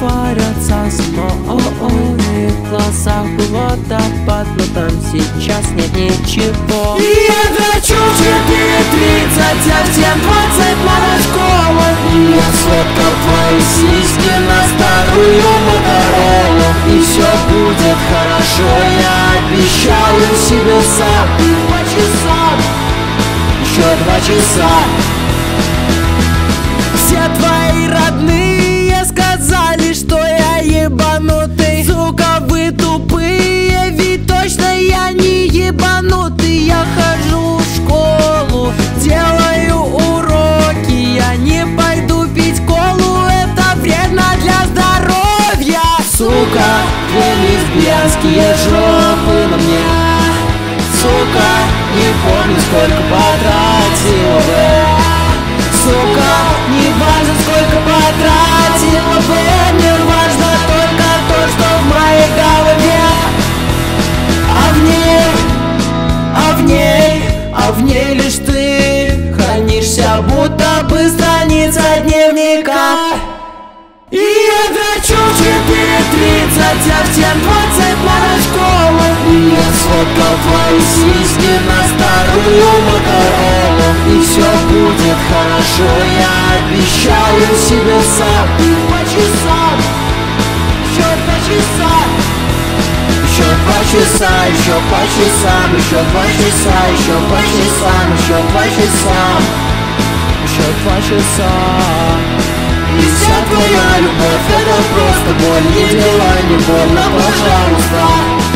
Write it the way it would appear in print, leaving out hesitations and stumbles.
творятся сны. В глазах был водопад, но там сейчас нет ничего. И я драчу в 4:30, а в 7:20 надо школа. И я сфоткал твои сиськи на старую Моторолу. И все будет хорошо, я обещаю себе сам. 2 часа, еще 2 часа. Все твои родные сказали, что я ебанутый. Сука, вы тупые, ведь точно я не ебанутый. Я хожу в школу, делаю уроки. Я не пойду пить колу, это вредно для здоровья. Сука, две лесбиянские жопы на мне. Сука, не помню, сколько потратила бы. Сука, не важно, сколько потратила бы. Мне важно только то, что в моей голове. А в ней лишь ты хранишься, будто бы страница дневника. И я драчу в 4:30, а в 7:20 надо школа. И я сфоткал твои сиськи на старую Моторолу. И все будет хорошо, я обещаю себе сам. 2 часа, еще 2 часа. Еще 2 часа, еще по часам, еще 2 часа, еще по часам, еще 2 часа, еще 2 часа. И вся твоя любовь — это просто боль, не делай не больно, пожалуйста.